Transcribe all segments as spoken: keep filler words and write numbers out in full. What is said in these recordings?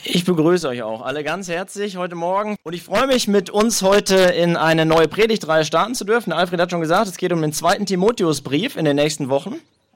Ich begrüße euch auch alle ganz herzlich heute Morgen und ich freue mich, mit uns heute in eine neue Predigtreihe starten zu dürfen. Der Alfred hat schon gesagt, es geht um den zweiten Timotheusbrief in den nächsten Wochen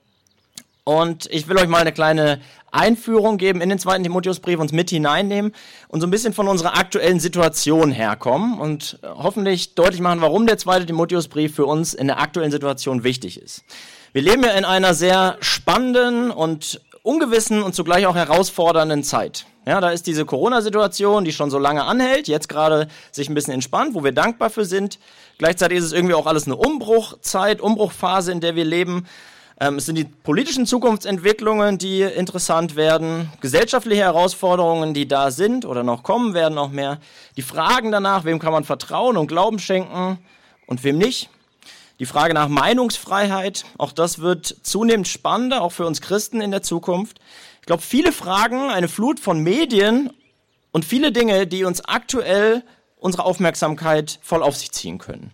und ich will euch mal eine kleine Einführung geben in den zweiten Timotheusbrief, uns mit hineinnehmen und so ein bisschen von unserer aktuellen Situation herkommen und hoffentlich deutlich machen, warum der zweite Timotheusbrief für uns in der aktuellen Situation wichtig ist. Wir leben ja in einer sehr spannenden und ungewissen und zugleich auch herausfordernden Zeit. Ja, da ist diese Corona-Situation, die schon so lange anhält, jetzt gerade sich ein bisschen entspannt, wo wir dankbar für sind. Gleichzeitig ist es irgendwie auch alles eine Umbruchzeit, Umbruchphase, in der wir leben. Ähm, es sind die politischen Zukunftsentwicklungen, die interessant werden, gesellschaftliche Herausforderungen, die da sind oder noch kommen werden, noch mehr. Die Fragen danach, wem kann man vertrauen und Glauben schenken und wem nicht. Die Frage nach Meinungsfreiheit, auch das wird zunehmend spannender, auch für uns Christen in der Zukunft. Ich glaube, viele Fragen, eine Flut von Medien und viele Dinge, die uns aktuell unsere Aufmerksamkeit voll auf sich ziehen können.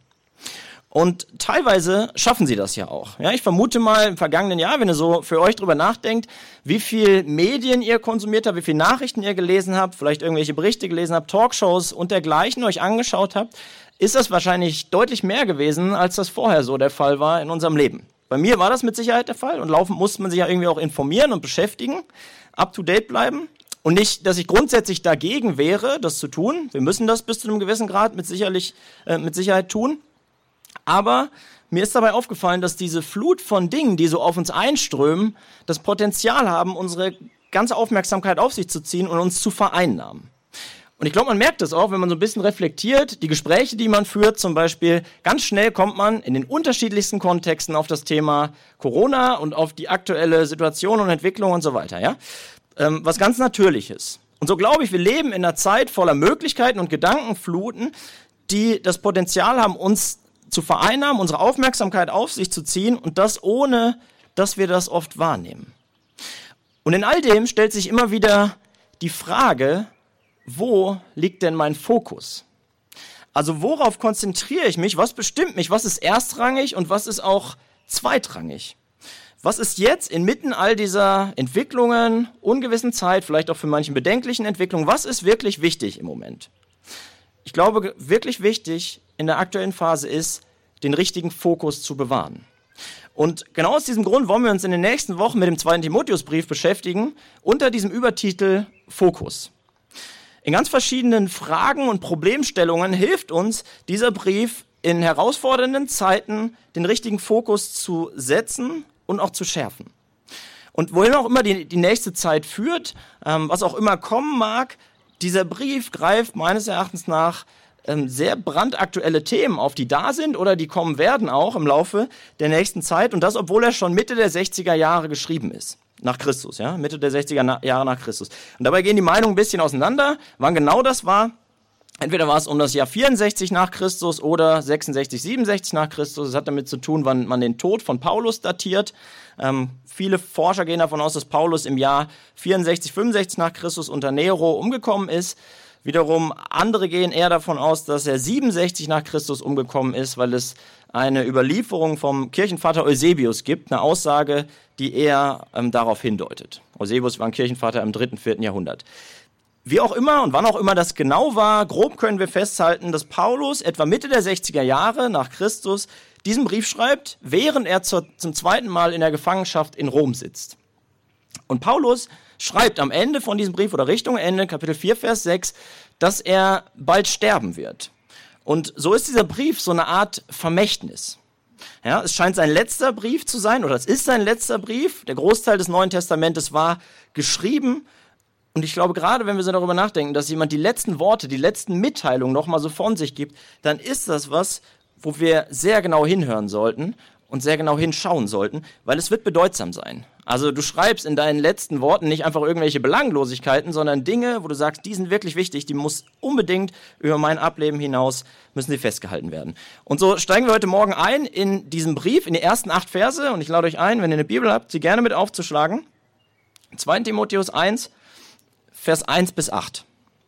Und teilweise schaffen sie das ja auch. Ja, ich vermute mal im vergangenen Jahr, wenn ihr so für euch drüber nachdenkt, wie viel Medien ihr konsumiert habt, wie viele Nachrichten ihr gelesen habt, vielleicht irgendwelche Berichte gelesen habt, Talkshows und dergleichen euch angeschaut habt, ist das wahrscheinlich deutlich mehr gewesen, als das vorher so der Fall war in unserem Leben. Bei mir war das mit Sicherheit der Fall und laufend musste man sich ja irgendwie auch informieren und beschäftigen, up to date bleiben. Und nicht, dass ich grundsätzlich dagegen wäre, das zu tun. Wir müssen das bis zu einem gewissen Grad mit, sicherlich, äh, mit Sicherheit tun. Aber mir ist dabei aufgefallen, dass diese Flut von Dingen, die so auf uns einströmen, das Potenzial haben, unsere ganze Aufmerksamkeit auf sich zu ziehen und uns zu vereinnahmen. Und ich glaube, man merkt das auch, wenn man so ein bisschen reflektiert, die Gespräche, die man führt, zum Beispiel, ganz schnell kommt man in den unterschiedlichsten Kontexten auf das Thema Corona und auf die aktuelle Situation und Entwicklung und so weiter, ja? Ähm, was ganz Natürliches. Und so glaube ich, wir leben in einer Zeit voller Möglichkeiten und Gedankenfluten, die das Potenzial haben, uns zu vereinnahmen, unsere Aufmerksamkeit auf sich zu ziehen und das ohne, dass wir das oft wahrnehmen. Und in all dem stellt sich immer wieder die Frage, wo liegt denn mein Fokus? Also worauf konzentriere ich mich? Was bestimmt mich? Was ist erstrangig und was ist auch zweitrangig? Was ist jetzt inmitten all dieser Entwicklungen, ungewissen Zeit, vielleicht auch für manchen bedenklichen Entwicklungen, was ist wirklich wichtig im Moment? Ich glaube, wirklich wichtig in der aktuellen Phase ist, den richtigen Fokus zu bewahren. Und genau aus diesem Grund wollen wir uns in den nächsten Wochen mit dem zweiten Timotheusbrief beschäftigen, unter diesem Übertitel Fokus. In ganz verschiedenen Fragen und Problemstellungen hilft uns dieser Brief in herausfordernden Zeiten den richtigen Fokus zu setzen und auch zu schärfen. Und wohin auch immer die, die nächste Zeit führt, ähm, was auch immer kommen mag, dieser Brief greift meines Erachtens nach ähm, sehr brandaktuelle Themen auf, die da sind oder die kommen werden auch im Laufe der nächsten Zeit. Und das, obwohl er schon Mitte der sechziger Jahre geschrieben ist. Nach Christus, ja, Mitte der sechziger Jahre nach Christus. Und dabei gehen die Meinungen ein bisschen auseinander, wann genau das war. Entweder war es um das Jahr vierundsechzig nach Christus oder sechsundsechzig, siebenundsechzig nach Christus. Das hat damit zu tun, wann man den Tod von Paulus datiert. Ähm, viele Forscher gehen davon aus, dass Paulus im Jahr vierundsechzig, fünfundsechzig nach Christus unter Nero umgekommen ist. Wiederum andere gehen eher davon aus, dass er siebenundsechzig nach Christus umgekommen ist, weil es eine Überlieferung vom Kirchenvater Eusebius gibt, eine Aussage, die eher ähm, darauf hindeutet. Eusebius war ein Kirchenvater im dritten, vierten Jahrhundert. Wie auch immer und wann auch immer das genau war, grob können wir festhalten, dass Paulus etwa Mitte der sechziger Jahre nach Christus diesen Brief schreibt, während er zur, zum zweiten Mal in der Gefangenschaft in Rom sitzt. Und Paulus schreibt am Ende von diesem Brief oder Richtung Ende, Kapitel vier, Vers sechs, dass er bald sterben wird. Und so ist dieser Brief so eine Art Vermächtnis. Ja, es scheint sein letzter Brief zu sein, oder es ist sein letzter Brief. Der Großteil des Neuen Testamentes war geschrieben. Und ich glaube, gerade wenn wir so darüber nachdenken, dass jemand die letzten Worte, die letzten Mitteilungen nochmal so von sich gibt, dann ist das was, wo wir sehr genau hinhören sollten und sehr genau hinschauen sollten, weil es wird bedeutsam sein. Also du schreibst in deinen letzten Worten nicht einfach irgendwelche Belanglosigkeiten, sondern Dinge, wo du sagst, die sind wirklich wichtig, die muss unbedingt über mein Ableben hinaus, müssen sie festgehalten werden. Und so steigen wir heute Morgen ein in diesen Brief, in die ersten acht Verse. Und ich lade euch ein, wenn ihr eine Bibel habt, sie gerne mit aufzuschlagen. zweiter Timotheus eins, Vers eins bis acht.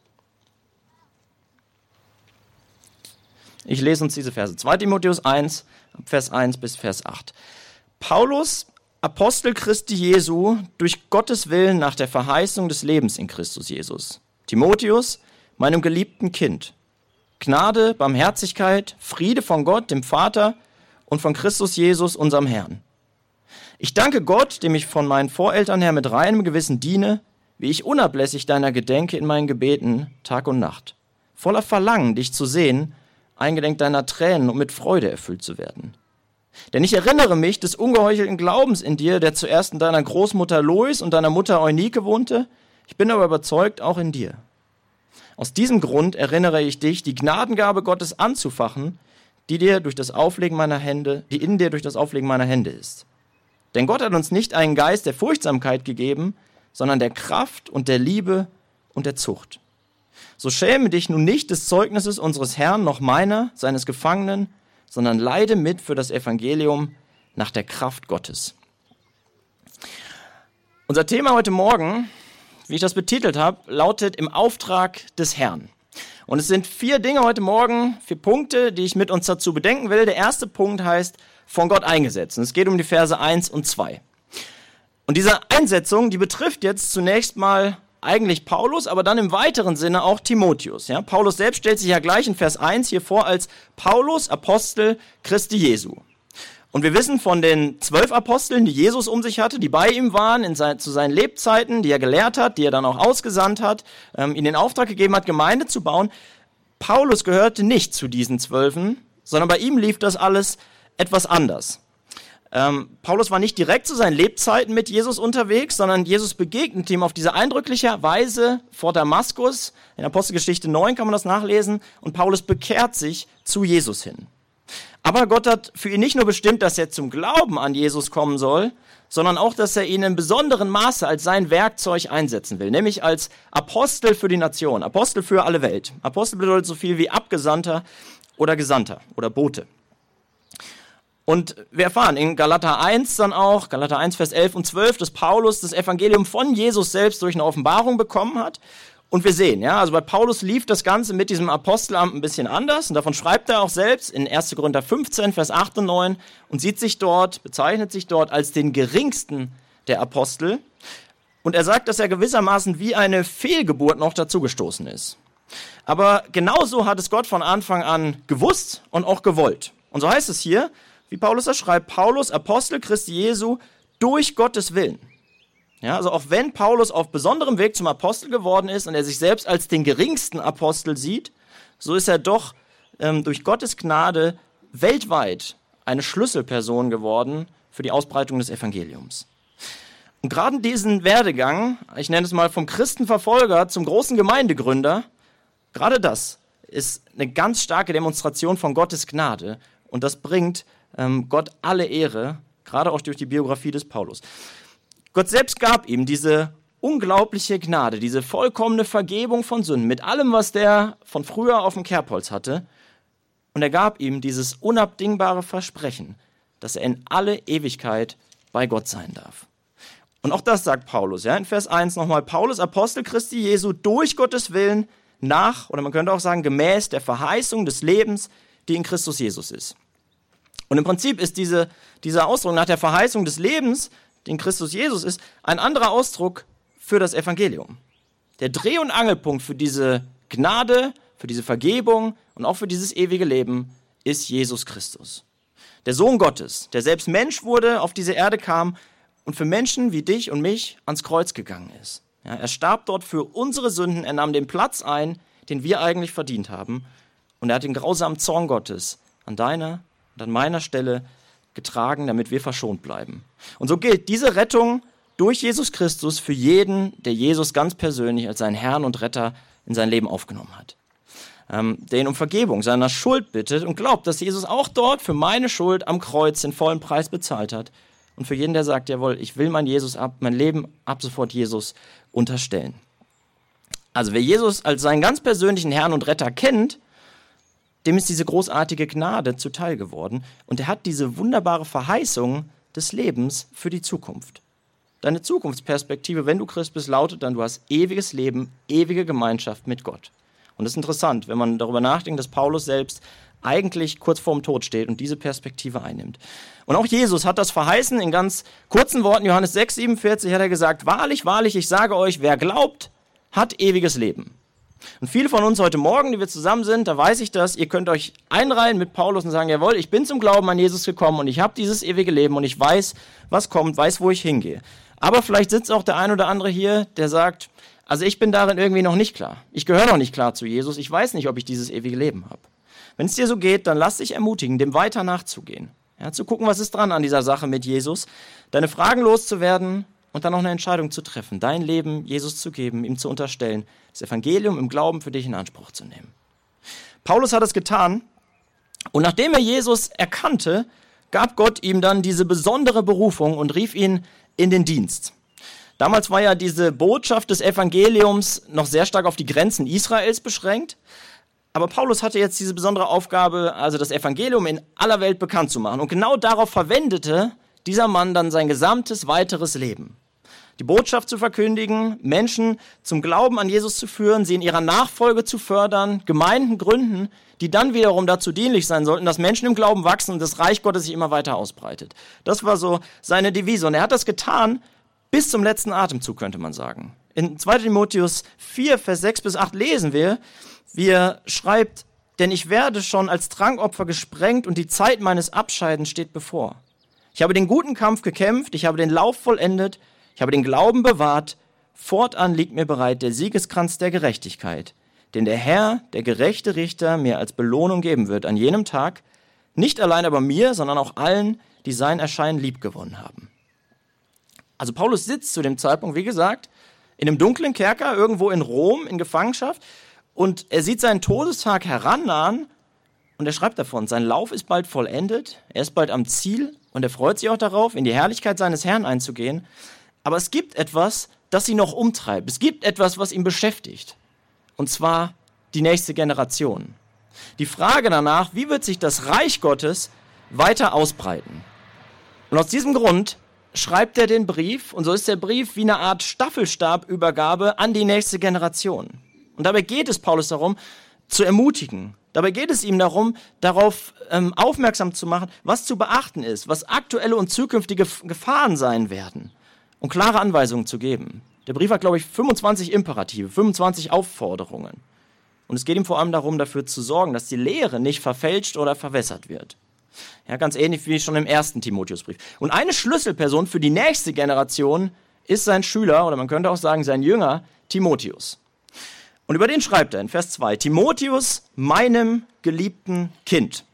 Ich lese uns diese Verse. zweiter Timotheus eins, Vers eins bis Vers acht. Paulus, Apostel Christi Jesu, durch Gottes Willen nach der Verheißung des Lebens in Christus Jesus, Timotheus, meinem geliebten Kind. Gnade, Barmherzigkeit, Friede von Gott, dem Vater und von Christus Jesus, unserem Herrn. Ich danke Gott, dem ich von meinen Voreltern her mit reinem Gewissen diene, wie ich unablässig deiner gedenke in meinen Gebeten Tag und Nacht, voller Verlangen, dich zu sehen, eingedenk deiner Tränen, um mit Freude erfüllt zu werden. Denn ich erinnere mich des ungeheuchelten Glaubens in dir, der zuerst in deiner Großmutter Lois und deiner Mutter Eunike wohnte. Ich bin aber überzeugt, auch in dir. Aus diesem Grund erinnere ich dich, die Gnadengabe Gottes anzufachen, die dir durch das Auflegen meiner Hände, die in dir durch das Auflegen meiner Hände ist. Denn Gott hat uns nicht einen Geist der Furchtsamkeit gegeben, sondern der Kraft und der Liebe und der Zucht. So schäme dich nun nicht des Zeugnisses unseres Herrn, noch meiner, seines Gefangenen, sondern leide mit für das Evangelium nach der Kraft Gottes. Unser Thema heute Morgen, wie ich das betitelt habe, lautet im Auftrag des Herrn. Und es sind vier Dinge heute Morgen, vier Punkte, die ich mit uns dazu bedenken will. Der erste Punkt heißt, von Gott eingesetzt. Und es geht um die Verse eins und zwei. Und diese Einsetzung, die betrifft jetzt zunächst mal eigentlich Paulus, aber dann im weiteren Sinne auch Timotheus. Ja, Paulus selbst stellt sich ja gleich in Vers eins hier vor als Paulus, Apostel Christi Jesu. Und wir wissen von den zwölf Aposteln, die Jesus um sich hatte, die bei ihm waren in sein, zu seinen Lebzeiten, die er gelehrt hat, die er dann auch ausgesandt hat, ähm, ihnen den Auftrag gegeben hat, Gemeinde zu bauen. Paulus gehörte nicht zu diesen Zwölfen, sondern bei ihm lief das alles etwas anders. Ähm, Paulus war nicht direkt zu seinen Lebzeiten mit Jesus unterwegs, sondern Jesus begegnet ihm auf diese eindrückliche Weise vor Damaskus. In Apostelgeschichte neun kann man das nachlesen. Und Paulus bekehrt sich zu Jesus hin. Aber Gott hat für ihn nicht nur bestimmt, dass er zum Glauben an Jesus kommen soll, sondern auch, dass er ihn in besonderem Maße als sein Werkzeug einsetzen will, nämlich als Apostel für die Nation, Apostel für alle Welt. Apostel bedeutet so viel wie Abgesandter oder Gesandter oder Bote. Und wir erfahren in Galater eins dann auch, Galater eins, Vers elf und zwölf, dass Paulus das Evangelium von Jesus selbst durch eine Offenbarung bekommen hat. Und wir sehen, ja, also bei Paulus lief das Ganze mit diesem Apostelamt ein bisschen anders. Und davon schreibt er auch selbst in erster Korinther fünfzehn, Vers acht und neun und sieht sich dort, bezeichnet sich dort als den geringsten der Apostel. Und er sagt, dass er gewissermaßen wie eine Fehlgeburt noch dazugestoßen ist. Aber genauso hat es Gott von Anfang an gewusst und auch gewollt. Und so heißt es hier, wie Paulus das schreibt, Paulus, Apostel Christi Jesu, durch Gottes Willen. Ja, also auch wenn Paulus auf besonderem Weg zum Apostel geworden ist und er sich selbst als den geringsten Apostel sieht, so ist er doch ähm, durch Gottes Gnade weltweit eine Schlüsselperson geworden für die Ausbreitung des Evangeliums. Und gerade diesen Werdegang, ich nenne es mal vom Christenverfolger zum großen Gemeindegründer, gerade das ist eine ganz starke Demonstration von Gottes Gnade und das bringt ähm, Gott alle Ehre, gerade auch durch die Biografie des Paulus. Gott selbst gab ihm diese unglaubliche Gnade, diese vollkommene Vergebung von Sünden, mit allem, was der von früher auf dem Kerbholz hatte. Und er gab ihm dieses unabdingbare Versprechen, dass er in alle Ewigkeit bei Gott sein darf. Und auch das sagt Paulus, ja, in Vers eins nochmal, Paulus, Apostel Christi Jesu, durch Gottes Willen, nach, oder man könnte auch sagen, gemäß der Verheißung des Lebens, die in Christus Jesus ist. Und im Prinzip ist diese, dieser Ausdruck nach der Verheißung des Lebens, die in Christus Jesus ist, ein anderer Ausdruck für das Evangelium. Der Dreh- und Angelpunkt für diese Gnade, für diese Vergebung und auch für dieses ewige Leben ist Jesus Christus. Der Sohn Gottes, der selbst Mensch wurde, auf diese Erde kam und für Menschen wie dich und mich ans Kreuz gegangen ist. Ja, er starb dort für unsere Sünden, er nahm den Platz ein, den wir eigentlich verdient haben. Und er hat den grausamen Zorn Gottes an deiner und an meiner Stelle getragen, damit wir verschont bleiben. Und so gilt diese Rettung durch Jesus Christus für jeden, der Jesus ganz persönlich als seinen Herrn und Retter in sein Leben aufgenommen hat. Ähm, der ihn um Vergebung seiner Schuld bittet und glaubt, dass Jesus auch dort für meine Schuld am Kreuz den vollen Preis bezahlt hat. Und für jeden, der sagt, jawohl, ich will mein, Jesus ab, mein Leben ab sofort Jesus unterstellen. Also wer Jesus als seinen ganz persönlichen Herrn und Retter kennt, dem ist diese großartige Gnade zuteil geworden und er hat diese wunderbare Verheißung des Lebens für die Zukunft. Deine Zukunftsperspektive, wenn du Christ bist, lautet dann, du hast ewiges Leben, ewige Gemeinschaft mit Gott. Und das ist interessant, wenn man darüber nachdenkt, dass Paulus selbst eigentlich kurz vorm Tod steht und diese Perspektive einnimmt. Und auch Jesus hat das verheißen in ganz kurzen Worten, Johannes sechs, siebenundvierzig hat er gesagt, wahrlich, wahrlich, ich sage euch, wer glaubt, hat ewiges Leben. Und viele von uns heute Morgen, die wir zusammen sind, da weiß ich das, ihr könnt euch einreihen mit Paulus und sagen, jawohl, ich bin zum Glauben an Jesus gekommen und ich habe dieses ewige Leben und ich weiß, was kommt, weiß, wo ich hingehe. Aber vielleicht sitzt auch der ein oder andere hier, der sagt, also ich bin darin irgendwie noch nicht klar. Ich gehöre noch nicht klar zu Jesus, ich weiß nicht, ob ich dieses ewige Leben habe. Wenn es dir so geht, dann lass dich ermutigen, dem weiter nachzugehen. Ja, zu gucken, was ist dran an dieser Sache mit Jesus, deine Fragen loszuwerden und dann noch eine Entscheidung zu treffen, dein Leben Jesus zu geben, ihm zu unterstellen, das Evangelium im Glauben für dich in Anspruch zu nehmen. Paulus hat es getan und nachdem er Jesus erkannte, gab Gott ihm dann diese besondere Berufung und rief ihn in den Dienst. Damals war ja diese Botschaft des Evangeliums noch sehr stark auf die Grenzen Israels beschränkt, aber Paulus hatte jetzt diese besondere Aufgabe, also das Evangelium in aller Welt bekannt zu machen und genau darauf verwendete dieser Mann dann sein gesamtes weiteres Leben. Die Botschaft zu verkündigen, Menschen zum Glauben an Jesus zu führen, sie in ihrer Nachfolge zu fördern, Gemeinden gründen, die dann wiederum dazu dienlich sein sollten, dass Menschen im Glauben wachsen und das Reich Gottes sich immer weiter ausbreitet. Das war so seine Devise und er hat das getan bis zum letzten Atemzug, könnte man sagen. In zweiter Timotheus vier, Vers sechs bis acht lesen wir, wie er schreibt, denn ich werde schon als Trankopfer gesprengt und die Zeit meines Abscheidens steht bevor. Ich habe den guten Kampf gekämpft, ich habe den Lauf vollendet, ich habe den Glauben bewahrt, fortan liegt mir bereit der Siegeskranz der Gerechtigkeit, den der Herr, der gerechte Richter, mir als Belohnung geben wird an jenem Tag, nicht allein aber mir, sondern auch allen, die sein Erscheinen liebgewonnen haben. Also Paulus sitzt zu dem Zeitpunkt, wie gesagt, in einem dunklen Kerker irgendwo in Rom in Gefangenschaft und er sieht seinen Todestag herannahen und er schreibt davon, sein Lauf ist bald vollendet, er ist bald am Ziel und er freut sich auch darauf, in die Herrlichkeit seines Herrn einzugehen. Aber es gibt etwas, das ihn noch umtreibt. Es gibt etwas, was ihn beschäftigt. Und zwar die nächste Generation. Die Frage danach, wie wird sich das Reich Gottes weiter ausbreiten? Und aus diesem Grund schreibt er den Brief, und so ist der Brief wie eine Art Staffelstabübergabe an die nächste Generation. Und dabei geht es Paulus darum, zu ermutigen. Dabei geht es ihm darum, darauf ähm, aufmerksam zu machen, was zu beachten ist, was aktuelle und zukünftige Gefahren sein werden. Und klare Anweisungen zu geben. Der Brief hat, glaube ich, fünfundzwanzig Imperative, fünfundzwanzig Aufforderungen. Und es geht ihm vor allem darum, dafür zu sorgen, dass die Lehre nicht verfälscht oder verwässert wird. Ja, ganz ähnlich wie schon im ersten Timotheusbrief. Und eine Schlüsselperson für die nächste Generation ist sein Schüler, oder man könnte auch sagen sein Jünger, Timotheus. Und über den schreibt er in Vers zwei, Timotheus, meinem geliebten Kind.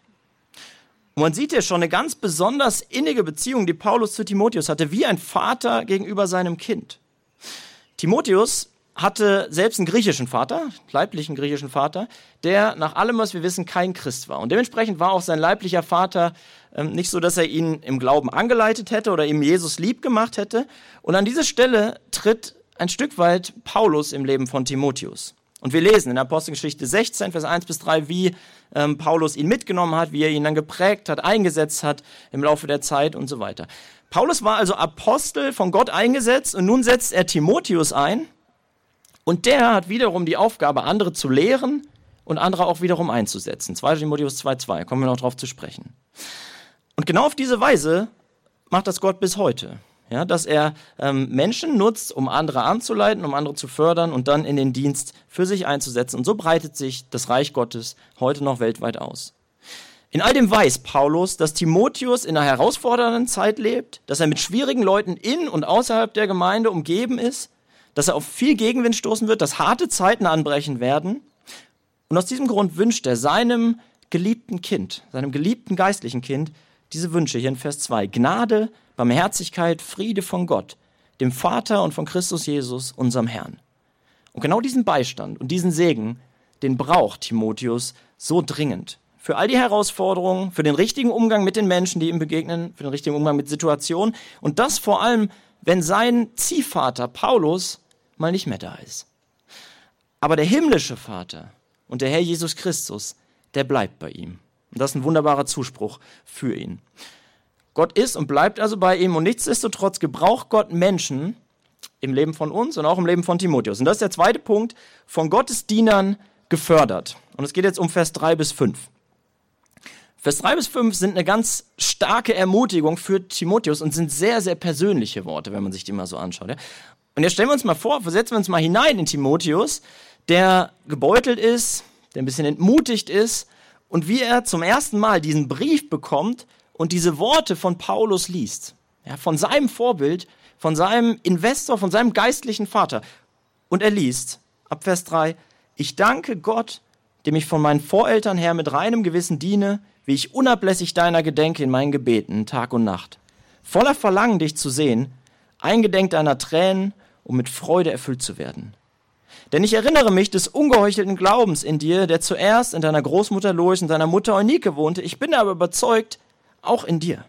Und man sieht hier schon eine ganz besonders innige Beziehung, die Paulus zu Timotheus hatte, wie ein Vater gegenüber seinem Kind. Timotheus hatte selbst einen griechischen Vater, leiblichen griechischen Vater, der nach allem, was wir wissen, kein Christ war. Und dementsprechend war auch sein leiblicher Vater ähm, nicht so, dass er ihn im Glauben angeleitet hätte oder ihm Jesus lieb gemacht hätte. Und an diese Stelle tritt ein Stück weit Paulus im Leben von Timotheus. Und wir lesen in der Apostelgeschichte sechzehn, Vers eins bis drei, wie ähm, Paulus ihn mitgenommen hat, wie er ihn dann geprägt hat, eingesetzt hat im Laufe der Zeit und so weiter. Paulus war also Apostel von Gott eingesetzt und nun setzt er Timotheus ein und der hat wiederum die Aufgabe, andere zu lehren und andere auch wiederum einzusetzen. zweiter Timotheus zwei, zwei, kommen wir noch drauf zu sprechen. Und genau auf diese Weise macht das Gott bis heute. Ja, dass er ähm, Menschen nutzt, um andere anzuleiten, um andere zu fördern und dann in den Dienst für sich einzusetzen. Und so breitet sich das Reich Gottes heute noch weltweit aus. In all dem weiß Paulus, dass Timotheus in einer herausfordernden Zeit lebt, dass er mit schwierigen Leuten in und außerhalb der Gemeinde umgeben ist, dass er auf viel Gegenwind stoßen wird, dass harte Zeiten anbrechen werden. Und aus diesem Grund wünscht er seinem geliebten Kind, seinem geliebten geistlichen Kind, diese Wünsche hier in Vers zwei. Gnade, Barmherzigkeit, Friede von Gott, dem Vater und von Christus Jesus, unserem Herrn. Und genau diesen Beistand und diesen Segen, den braucht Timotheus so dringend. Für all die Herausforderungen, für den richtigen Umgang mit den Menschen, die ihm begegnen, für den richtigen Umgang mit Situationen. Und das vor allem, wenn sein Ziehvater Paulus mal nicht mehr da ist. Aber der himmlische Vater und der Herr Jesus Christus, der bleibt bei ihm. Und das ist ein wunderbarer Zuspruch für ihn. Gott ist und bleibt also bei ihm und nichtsdestotrotz gebraucht Gott Menschen im Leben von uns und auch im Leben von Timotheus. Und das ist der zweite Punkt, von Gottes Dienern gefördert. Und es geht jetzt um Vers drei bis fünf. Vers drei bis fünf sind eine ganz starke Ermutigung für Timotheus und sind sehr, sehr persönliche Worte, wenn man sich die mal so anschaut. Und Und jetzt stellen wir uns mal vor, versetzen wir uns mal hinein in Timotheus, der gebeutelt ist, der ein bisschen entmutigt ist und wie er zum ersten Mal diesen Brief bekommt und diese Worte von Paulus liest. Ja, von seinem Vorbild, von seinem Investor, von seinem geistlichen Vater. Und er liest, ab Vers drei, ich danke Gott, dem ich von meinen Voreltern her mit reinem Gewissen diene, wie ich unablässig deiner gedenke in meinen Gebeten, Tag und Nacht. Voller Verlangen, dich zu sehen, eingedenk deiner Tränen, um mit Freude erfüllt zu werden. Denn ich erinnere mich des ungeheuchelten Glaubens in dir, der zuerst in deiner Großmutter Lois und deiner Mutter Eunike wohnte. Ich bin aber überzeugt, auch in dir.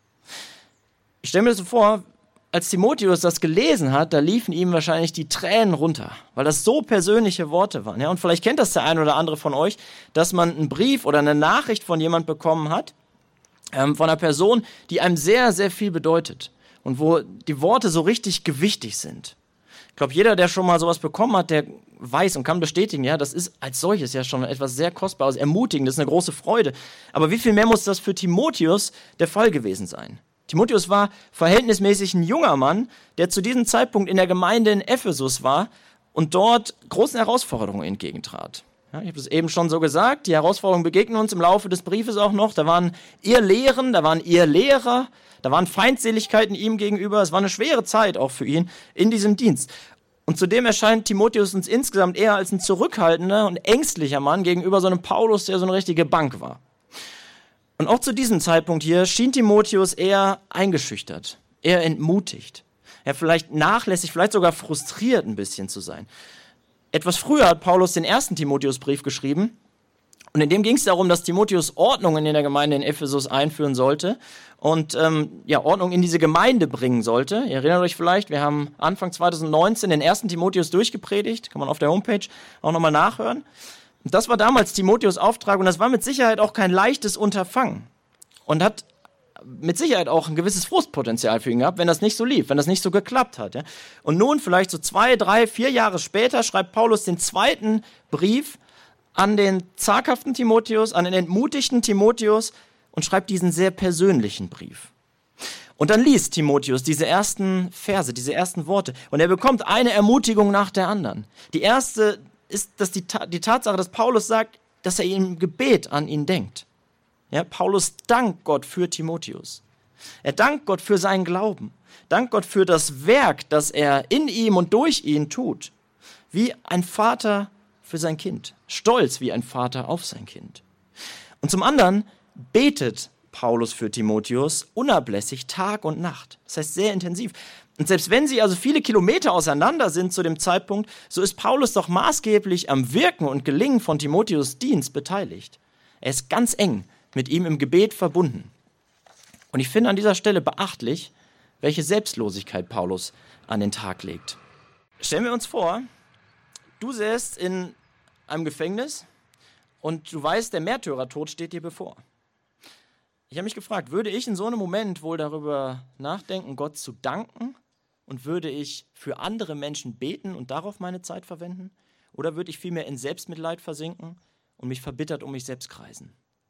Ich stelle mir das so vor, als Timotheus das gelesen hat, da liefen ihm wahrscheinlich die Tränen runter, weil das so persönliche Worte waren. Ja? Und vielleicht kennt das der ein oder andere von euch, dass man einen Brief oder eine Nachricht von jemand bekommen hat, ähm, von einer Person, die einem sehr, sehr viel bedeutet und wo die Worte so richtig gewichtig sind. Ich glaube, jeder, der schon mal sowas bekommen hat, der weiß und kann bestätigen, ja, das ist als solches ja schon etwas sehr Kostbares, Ermutigendes, eine große Freude. Aber wie viel mehr muss das für Timotheus der Fall gewesen sein? Timotheus war verhältnismäßig ein junger Mann, der zu diesem Zeitpunkt in der Gemeinde in Ephesus war und dort großen Herausforderungen entgegentrat. Ja, ich habe es eben schon so gesagt, die Herausforderungen begegnen uns im Laufe des Briefes auch noch. Da waren Irrlehren, da waren Irrlehrer, da waren Feindseligkeiten ihm gegenüber. Es war eine schwere Zeit auch für ihn in diesem Dienst. Und zudem erscheint Timotheus uns insgesamt eher als ein zurückhaltender und ängstlicher Mann gegenüber so einem Paulus, der so eine richtige Bank war. Und auch zu diesem Zeitpunkt hier schien Timotheus eher eingeschüchtert, eher entmutigt, ja, vielleicht nachlässig, vielleicht sogar frustriert ein bisschen zu sein. Etwas früher hat Paulus den ersten Timotheusbrief geschrieben und in dem ging es darum, dass Timotheus Ordnungen in der Gemeinde in Ephesus einführen sollte und ähm, ja, Ordnung in diese Gemeinde bringen sollte. Ihr erinnert euch vielleicht, wir haben Anfang zwanzig neunzehn den ersten Timotheus durchgepredigt, kann man auf der Homepage auch nochmal nachhören. Und das war damals Timotheus' Auftrag und das war mit Sicherheit auch kein leichtes Unterfangen und hat mit Sicherheit auch ein gewisses Frustpotenzial für ihn gehabt, wenn das nicht so lief, wenn das nicht so geklappt hat. Ja. Und nun, vielleicht so zwei, drei, vier Jahre später, schreibt Paulus den zweiten Brief an den zaghaften Timotheus, an den entmutigten Timotheus und schreibt diesen sehr persönlichen Brief. Und dann liest Timotheus diese ersten Verse, diese ersten Worte und er bekommt eine Ermutigung nach der anderen. Die erste ist dass die, die Tatsache, dass Paulus sagt, dass er im Gebet an ihn denkt. Ja, Paulus dankt Gott für Timotheus. Er dankt Gott für seinen Glauben. Dankt Gott für das Werk, das er in ihm und durch ihn tut. Wie ein Vater für sein Kind. Stolz wie ein Vater auf sein Kind. Und zum anderen betet Paulus für Timotheus unablässig Tag und Nacht. Das heißt sehr intensiv. Und selbst wenn sie also viele Kilometer auseinander sind zu dem Zeitpunkt, so ist Paulus doch maßgeblich am Wirken und Gelingen von Timotheus' Dienst beteiligt. Er ist ganz eng mit ihm im Gebet verbunden. Und ich finde an dieser Stelle beachtlich, welche Selbstlosigkeit Paulus an den Tag legt. Stellen wir uns vor, du säßt in einem Gefängnis und du weißt, der Märtyrertod steht dir bevor. Ich habe mich gefragt, würde ich in so einem Moment wohl darüber nachdenken, Gott zu danken? Und würde ich für andere Menschen beten und darauf meine Zeit verwenden? Oder würde ich vielmehr in Selbstmitleid versinken und mich verbittert um mich selbst kreisen?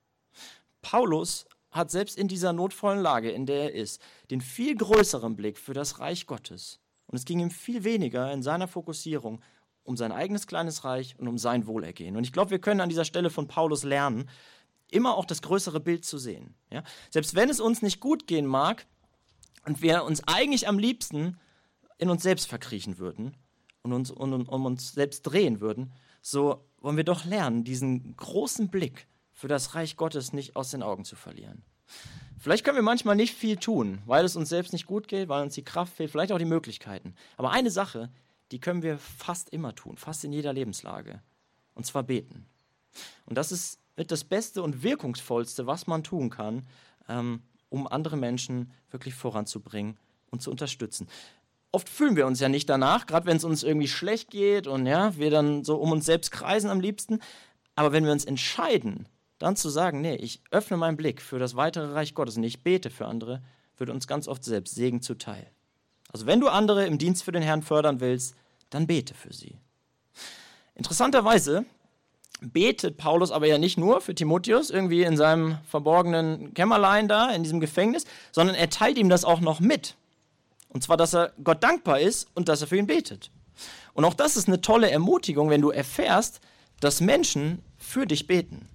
Paulus hat selbst in dieser notvollen Lage, in der er ist, den viel größeren Blick für das Reich Gottes. Und es ging ihm viel weniger in seiner Fokussierung um sein eigenes kleines Reich und um sein Wohlergehen. Und ich glaube, wir können an dieser Stelle von Paulus lernen, immer auch das größere Bild zu sehen. Ja? Selbst wenn es uns nicht gut gehen mag und wir uns eigentlich am liebsten in uns selbst verkriechen würden und uns und, und, um uns selbst drehen würden, so wollen wir doch lernen, diesen großen Blick für das Reich Gottes nicht aus den Augen zu verlieren. Vielleicht können wir manchmal nicht viel tun, weil es uns selbst nicht gut geht, weil uns die Kraft fehlt, vielleicht auch die Möglichkeiten. Aber eine Sache, die können wir fast immer tun, fast in jeder Lebenslage, und zwar beten. Und das ist mit das Beste und Wirkungsvollste, was man tun kann, ähm, um andere Menschen wirklich voranzubringen und zu unterstützen. Oft fühlen wir uns ja nicht danach, gerade wenn es uns irgendwie schlecht geht und ja, wir dann so um uns selbst kreisen am liebsten. Aber wenn wir uns entscheiden, dann zu sagen, nee, ich öffne meinen Blick für das weitere Reich Gottes und ich bete für andere, wird uns ganz oft selbst Segen zuteil. Also wenn du andere im Dienst für den Herrn fördern willst, dann bete für sie. Interessanterweise betet Paulus aber ja nicht nur für Timotheus, irgendwie in seinem verborgenen Kämmerlein da, in diesem Gefängnis, sondern er teilt ihm das auch noch mit. Und zwar, dass er Gott dankbar ist und dass er für ihn betet. Und auch das ist eine tolle Ermutigung, wenn du erfährst, dass Menschen für dich beten.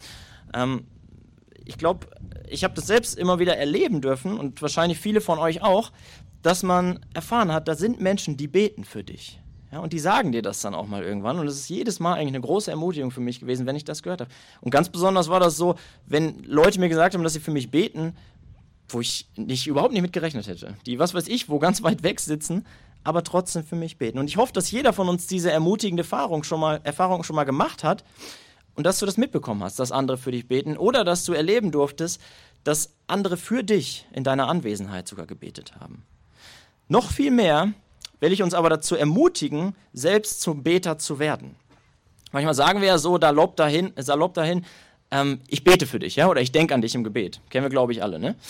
Ähm, ich glaube, ich habe das selbst immer wieder erleben dürfen und wahrscheinlich viele von euch auch, dass man erfahren hat, da sind Menschen, die beten für dich. Ja, und die sagen dir das dann auch mal irgendwann. Und das ist jedes Mal eigentlich eine große Ermutigung für mich gewesen, wenn ich das gehört habe. Und ganz besonders war das so, wenn Leute mir gesagt haben, dass sie für mich beten, wo ich nicht, überhaupt nicht mit gerechnet hätte. Die, was weiß ich, wo ganz weit weg sitzen, aber trotzdem für mich beten. Und ich hoffe, dass jeder von uns diese ermutigende Erfahrung schon mal, Erfahrung schon mal gemacht hat und dass du das mitbekommen hast, dass andere für dich beten oder dass du erleben durftest, dass andere für dich in deiner Anwesenheit sogar gebetet haben. Noch viel mehr will ich uns aber dazu ermutigen, selbst zum Beter zu werden. Manchmal sagen wir ja so salopp dahin, salopp dahin ähm, ich bete für dich, ja, oder ich denke an dich im Gebet. Kennen wir, glaube ich, alle, ne?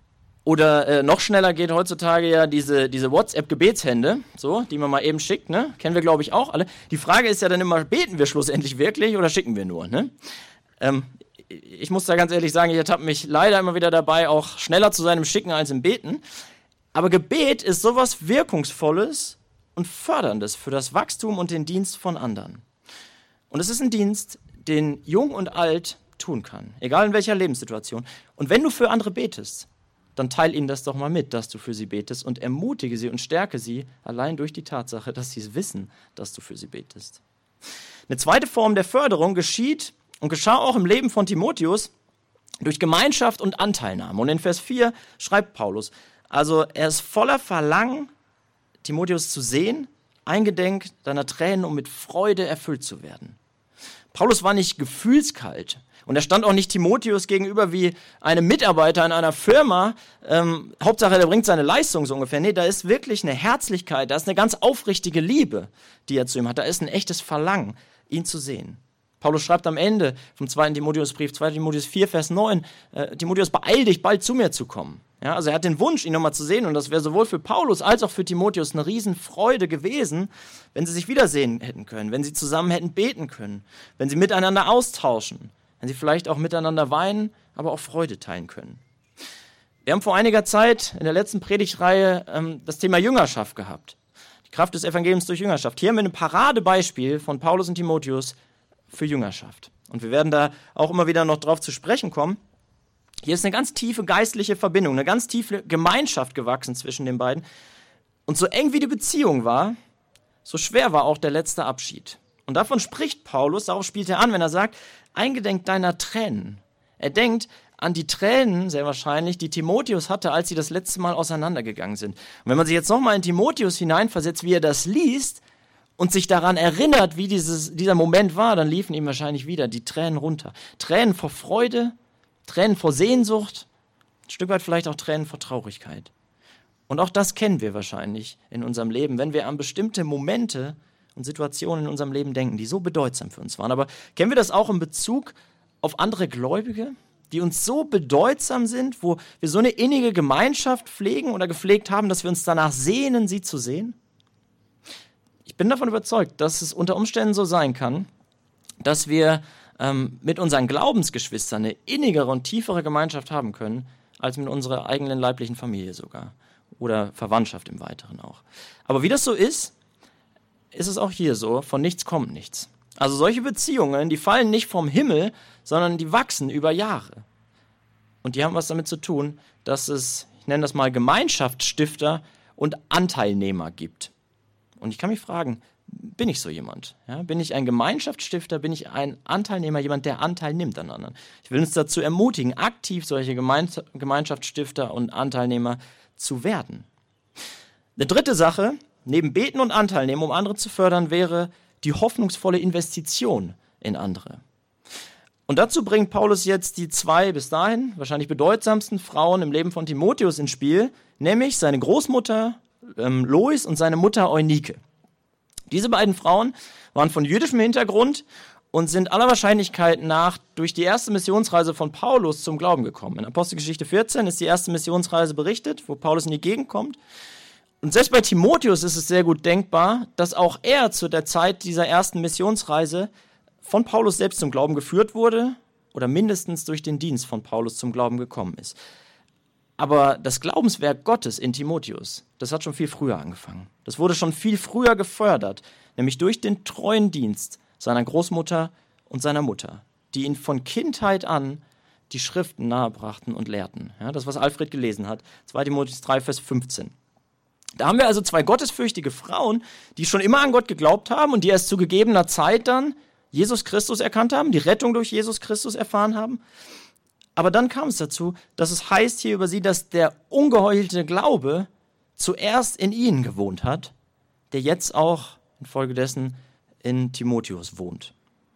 Oder äh, noch schneller geht heutzutage ja diese, diese WhatsApp-Gebetshände, so, die man mal eben schickt, ne? Kennen wir, glaube ich, auch alle. Die Frage ist ja dann immer, beten wir schlussendlich wirklich oder schicken wir nur, ne? Ähm, ich muss da ganz ehrlich sagen, ich ertappe mich leider immer wieder dabei, auch schneller zu sein im Schicken als im Beten. Aber Gebet ist sowas Wirkungsvolles und Förderndes für das Wachstum und den Dienst von anderen. Und es ist ein Dienst, den Jung und Alt tun kann, egal in welcher Lebenssituation. Und wenn du für andere betest, dann teil ihnen das doch mal mit, dass du für sie betest und ermutige sie und stärke sie allein durch die Tatsache, dass sie es wissen, dass du für sie betest. Eine zweite Form der Förderung geschieht und geschah auch im Leben von Timotheus durch Gemeinschaft und Anteilnahme. Und in Vers vier schreibt Paulus, also er ist voller Verlangen, Timotheus zu sehen, eingedenk deiner Tränen, um mit Freude erfüllt zu werden. Paulus war nicht gefühlskalt und er stand auch nicht Timotheus gegenüber wie einem Mitarbeiter in einer Firma. Ähm, Hauptsache, der bringt seine Leistung so ungefähr. Nee, da ist wirklich eine Herzlichkeit, da ist eine ganz aufrichtige Liebe, die er zu ihm hat. Da ist ein echtes Verlangen, ihn zu sehen. Paulus schreibt am Ende vom zweiten Timotheusbrief, zweiter Timotheus vier, Vers neun, äh, Timotheus, beeil dich, bald zu mir zu kommen. Ja, also er hat den Wunsch, ihn nochmal zu sehen und das wäre sowohl für Paulus als auch für Timotheus eine Riesenfreude gewesen, wenn sie sich wiedersehen hätten können, wenn sie zusammen hätten beten können, wenn sie miteinander austauschen, wenn sie vielleicht auch miteinander weinen, aber auch Freude teilen können. Wir haben vor einiger Zeit in der letzten Predigtreihe ähm, das Thema Jüngerschaft gehabt. Die Kraft des Evangeliums durch Jüngerschaft. Hier haben wir ein Paradebeispiel von Paulus und Timotheus für Jüngerschaft. Und wir werden da auch immer wieder noch drauf zu sprechen kommen. Hier ist eine ganz tiefe geistliche Verbindung, eine ganz tiefe Gemeinschaft gewachsen zwischen den beiden. Und so eng wie die Beziehung war, so schwer war auch der letzte Abschied. Und davon spricht Paulus, darauf spielt er an, wenn er sagt, eingedenk deiner Tränen. Er denkt an die Tränen, sehr wahrscheinlich, die Timotheus hatte, als sie das letzte Mal auseinandergegangen sind. Und wenn man sich jetzt nochmal in Timotheus hineinversetzt, wie er das liest und sich daran erinnert, wie dieses, dieser Moment war, dann liefen ihm wahrscheinlich wieder die Tränen runter. Tränen vor Freude, Tränen vor Sehnsucht, ein Stück weit vielleicht auch Tränen vor Traurigkeit. Und auch das kennen wir wahrscheinlich in unserem Leben, wenn wir an bestimmte Momente und Situationen in unserem Leben denken, die so bedeutsam für uns waren. Aber kennen wir das auch in Bezug auf andere Gläubige, die uns so bedeutsam sind, wo wir so eine innige Gemeinschaft pflegen oder gepflegt haben, dass wir uns danach sehnen, sie zu sehen? Ich bin davon überzeugt, dass es unter Umständen so sein kann, dass wir ähm, mit unseren Glaubensgeschwistern eine innigere und tiefere Gemeinschaft haben können, als mit unserer eigenen leiblichen Familie sogar oder Verwandtschaft im Weiteren auch. Aber wie das so ist, ist es auch hier so, von nichts kommt nichts. Also solche Beziehungen, die fallen nicht vom Himmel, sondern die wachsen über Jahre. Und die haben was damit zu tun, dass es, ich nenne das mal, Gemeinschaftsstifter und Anteilnehmer gibt. Und ich kann mich fragen, bin ich so jemand? Ja, bin ich ein Gemeinschaftsstifter? Bin ich ein Anteilnehmer, jemand, der Anteil nimmt an anderen? Ich will uns dazu ermutigen, aktiv solche Gemeins- Gemeinschaftsstifter und Anteilnehmer zu werden. Eine dritte Sache, neben Beten und Anteil nehmen, um andere zu fördern, wäre die hoffnungsvolle Investition in andere. Und dazu bringt Paulus jetzt die zwei bis dahin wahrscheinlich bedeutsamsten Frauen im Leben von Timotheus ins Spiel, nämlich seine Großmutter ähm, Lois und seine Mutter Eunike. Diese beiden Frauen waren von jüdischem Hintergrund und sind aller Wahrscheinlichkeit nach durch die erste Missionsreise von Paulus zum Glauben gekommen. In Apostelgeschichte vierzehn ist die erste Missionsreise berichtet, wo Paulus in die Gegend kommt. Und selbst bei Timotheus ist es sehr gut denkbar, dass auch er zu der Zeit dieser ersten Missionsreise von Paulus selbst zum Glauben geführt wurde oder mindestens durch den Dienst von Paulus zum Glauben gekommen ist. Aber das Glaubenswerk Gottes in Timotheus, das hat schon viel früher angefangen. Das wurde schon viel früher gefördert, nämlich durch den treuen Dienst seiner Großmutter und seiner Mutter, die ihn von Kindheit an die Schriften nahebrachten und lehrten. Ja, das, was Alfred gelesen hat, zweiter Timotheus drei, Vers fünfzehn. Da haben wir also zwei gottesfürchtige Frauen, die schon immer an Gott geglaubt haben und die erst zu gegebener Zeit dann Jesus Christus erkannt haben, die Rettung durch Jesus Christus erfahren haben. Aber dann kam es dazu, dass es heißt hier über sie, dass der ungeheuchelte Glaube zuerst in ihnen gewohnt hat, der jetzt auch infolgedessen in Timotheus wohnt.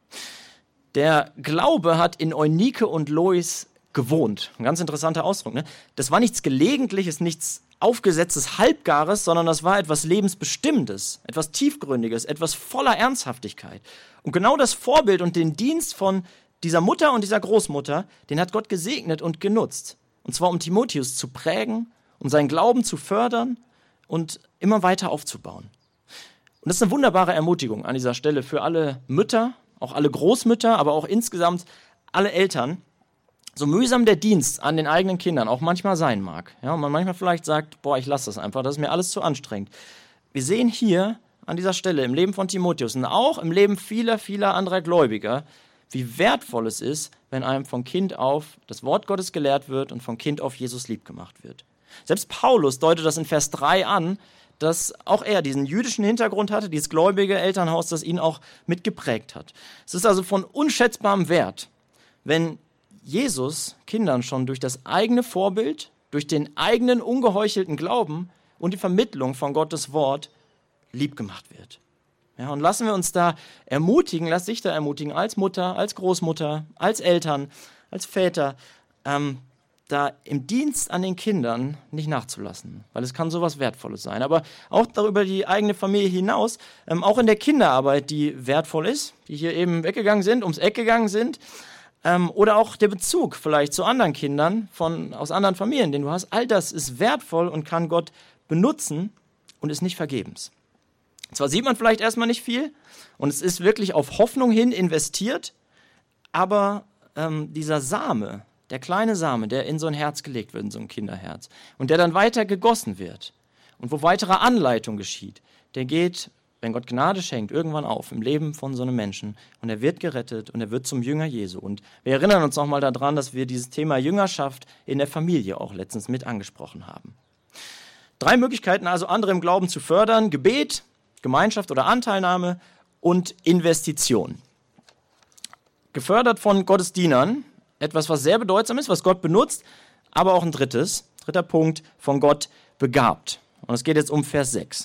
Der Glaube hat in Eunike und Lois gewohnt. Ein ganz interessanter Ausdruck, ne? Das war nichts Gelegentliches, nichts Aufgesetztes, Halbgares, sondern das war etwas Lebensbestimmendes, etwas Tiefgründiges, etwas voller Ernsthaftigkeit. Und genau das Vorbild und den Dienst von dieser Mutter und dieser Großmutter, den hat Gott gesegnet und genutzt. Und zwar um Timotheus zu prägen, um seinen Glauben zu fördern und immer weiter aufzubauen. Und das ist eine wunderbare Ermutigung an dieser Stelle für alle Mütter, auch alle Großmütter, aber auch insgesamt alle Eltern. So mühsam der Dienst an den eigenen Kindern auch manchmal sein mag. Ja, und man manchmal vielleicht sagt, boah, ich lasse das einfach, das ist mir alles zu anstrengend. Wir sehen hier an dieser Stelle im Leben von Timotheus und auch im Leben vieler, vieler anderer Gläubiger, wie wertvoll es ist, wenn einem von Kind auf das Wort Gottes gelehrt wird und von Kind auf Jesus lieb gemacht wird. Selbst Paulus deutet das in Vers drei an, dass auch er diesen jüdischen Hintergrund hatte, dieses gläubige Elternhaus, das ihn auch mitgeprägt hat. Es ist also von unschätzbarem Wert, wenn Jesus Kindern schon durch das eigene Vorbild, durch den eigenen ungeheuchelten Glauben und die Vermittlung von Gottes Wort lieb gemacht wird. Ja, und lassen wir uns da ermutigen, lass dich da ermutigen, als Mutter, als Großmutter, als Eltern, als Väter, ähm, da im Dienst an den Kindern nicht nachzulassen, weil es kann sowas Wertvolles sein. Aber auch darüber die eigene Familie hinaus, ähm, auch in der Kinderarbeit, die wertvoll ist, die hier eben weggegangen sind, ums Eck gegangen sind, ähm, oder auch der Bezug vielleicht zu anderen Kindern von, aus anderen Familien, den du hast, all das ist wertvoll und kann Gott benutzen und ist nicht vergebens. Zwar sieht man vielleicht erstmal nicht viel und es ist wirklich auf Hoffnung hin investiert, aber ähm, dieser Same, der kleine Same, der in so ein Herz gelegt wird, in so ein Kinderherz und der dann weiter gegossen wird und wo weitere Anleitung geschieht, der geht, wenn Gott Gnade schenkt, irgendwann auf im Leben von so einem Menschen und er wird gerettet und er wird zum Jünger Jesu. Und wir erinnern uns nochmal daran, dass wir dieses Thema Jüngerschaft in der Familie auch letztens mit angesprochen haben. Drei Möglichkeiten also, andere im Glauben zu fördern: Gebet, Gemeinschaft oder Anteilnahme und Investition. Gefördert von Gottes Dienern, etwas, was sehr bedeutsam ist, was Gott benutzt, aber auch ein drittes, dritter Punkt, von Gott begabt. Und es geht jetzt um Vers sechs.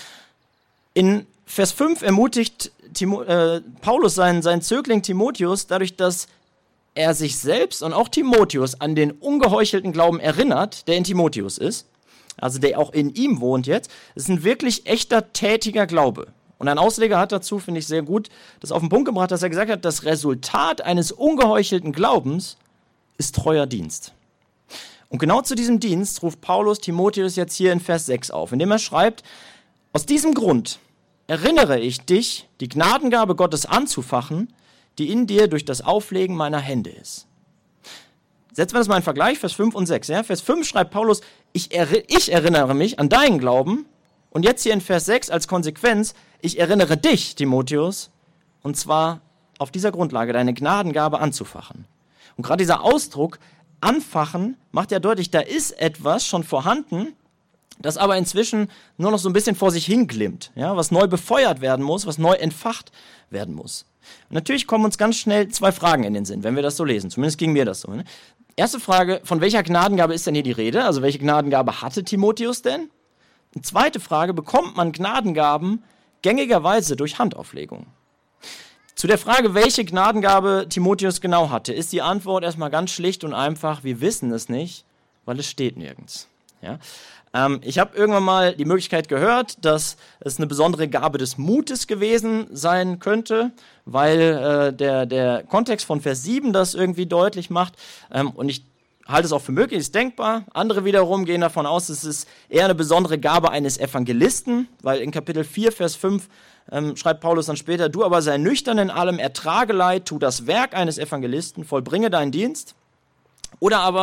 In Vers fünf ermutigt Timo, äh, Paulus seinen, seinen Zögling Timotheus dadurch, dass er sich selbst und auch Timotheus an den ungeheuchelten Glauben erinnert, der in Timotheus ist, also der auch in ihm wohnt jetzt. Es ist ein wirklich echter, tätiger Glaube. Und ein Ausleger hat dazu, finde ich sehr gut, das auf den Punkt gebracht, dass er gesagt hat, das Resultat eines ungeheuchelten Glaubens ist treuer Dienst. Und genau zu diesem Dienst ruft Paulus Timotheus jetzt hier in Vers sechs auf, indem er schreibt: Aus diesem Grund erinnere ich dich, die Gnadengabe Gottes anzufachen, die in dir durch das Auflegen meiner Hände ist. Setzen wir das mal in Vergleich, Vers fünf und sechs. Ja? Vers fünf schreibt Paulus, ich, erri- ich erinnere mich an deinen Glauben. Und jetzt hier in Vers sechs als Konsequenz, ich erinnere dich, Timotheus, und zwar auf dieser Grundlage, deine Gnadengabe anzufachen. Und gerade dieser Ausdruck, anfachen, macht ja deutlich, da ist etwas schon vorhanden, das aber inzwischen nur noch so ein bisschen vor sich hinglimmt, ja? Was neu befeuert werden muss, was neu entfacht werden muss. Und natürlich kommen uns ganz schnell zwei Fragen in den Sinn, wenn wir das so lesen. Zumindest ging mir das so. Ne? Erste Frage, von welcher Gnadengabe ist denn hier die Rede? Also welche Gnadengabe hatte Timotheus denn? Und zweite Frage, bekommt man Gnadengaben gängigerweise durch Handauflegung? Zu der Frage, welche Gnadengabe Timotheus genau hatte, ist die Antwort erstmal ganz schlicht und einfach, wir wissen es nicht, weil es steht nirgends. Ja? Ähm, ich habe irgendwann mal die Möglichkeit gehört, dass es eine besondere Gabe des Mutes gewesen sein könnte, weil äh, der, der Kontext von Vers sieben das irgendwie deutlich macht. Ähm, und ich halte es auch für möglich, ist denkbar. Andere wiederum gehen davon aus, es ist eher eine besondere Gabe eines Evangelisten, weil in Kapitel vier, Vers fünf ähm, schreibt Paulus dann später, du aber sei nüchtern in allem, ertrage Leid, tu das Werk eines Evangelisten, vollbringe deinen Dienst. Oder aber